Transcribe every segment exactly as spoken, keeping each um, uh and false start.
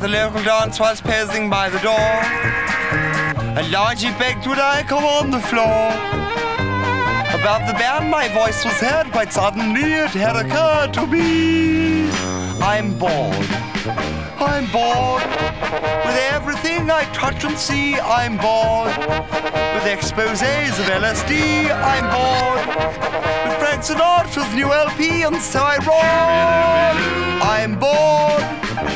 the local dance was passing by the door. A large begged would I come on the floor. Above the band my voice was heard. Quite suddenly it had occurred to me, I'm bored, I'm bored with everything I touch and see. I'm bored with exposés of L S D. I'm bored with Frank Sinatra's new L P, and so I roared, I'm bored.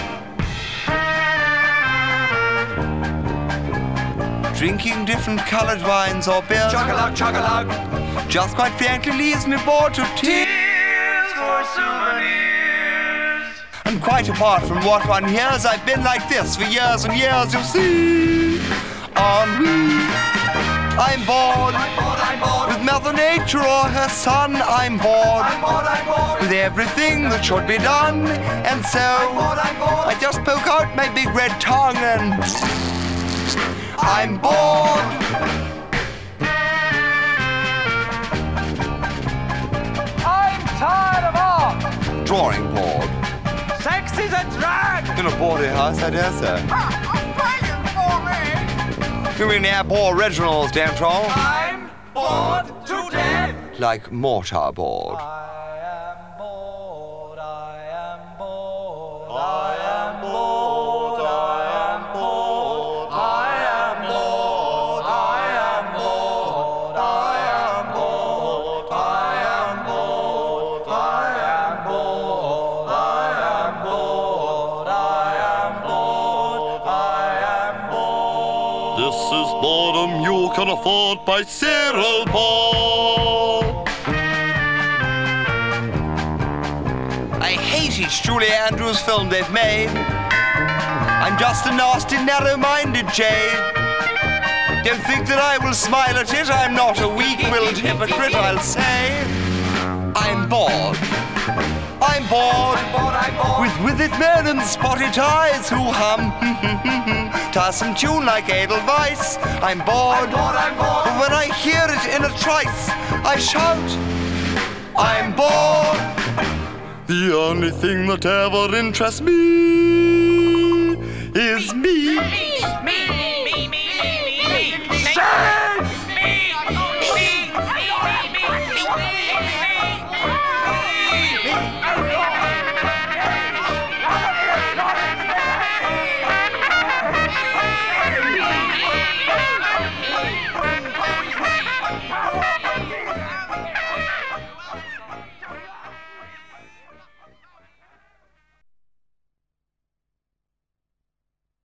Drinking different colored wines or beer, Chug-a-lug, chug-a-lug, just quite frankly leaves me bored to tears. tears for souvenirs. And quite apart from what one hears, I've been like this for years and years, you see. Ennui. I'm bored, I'm bored, I'm bored, with Mother Nature or her son. I'm bored, I'm bored, I'm bored, with everything that should be done. And so I'm bored, I'm bored, I just poke out my big red tongue and I'm bored. I'm tired of art. Drawing board. Sex is a drag. In a boarding house, I dare say. Australian for me. You mean the Aboriginals, damn troll? I'm bored to death. Like mortar board. I am bored, I am bored, I am bored, I am bored, I am bored, I am bored, I am bored, I am bored, I am bored, I am bored, I am bored, I am bored. This is boredom you can afford by Cyril Ball. I hate each Julie Andrews film they've made. I'm just a nasty, narrow-minded jade. Don't think that I will smile at it. I'm not a weak-willed hypocrite, I'll say. I'm bored. I'm bored. I'm bored, I'm bored. With withered men and spotty ties who hum tiresome tune like Edelweiss. I'm bored. I'm bored, I'm bored. But when I hear it in a trice, I shout, I'm bored. The only thing that ever interests me is me. Say